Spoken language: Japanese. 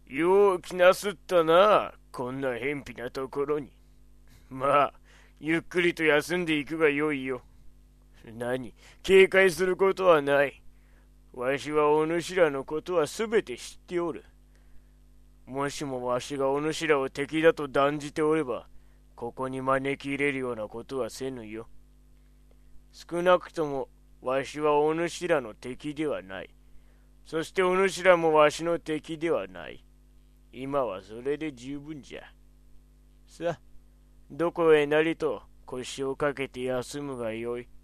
よう来なすったな、こんな偏僻なところに。まあ、ゆっくりと休んでいくがよいよ。何、警戒することはない。わしはお主らのことはすべて知っておる。もしもわしがお主らを敵だと断じておれば、ここに招き入れるようなことはせぬよ。少なくともわしはお主らの敵ではない。そしてお主らもわしの敵ではない。今はそれで十分じゃ。さあ、どこへなりと腰をかけて休むがよい。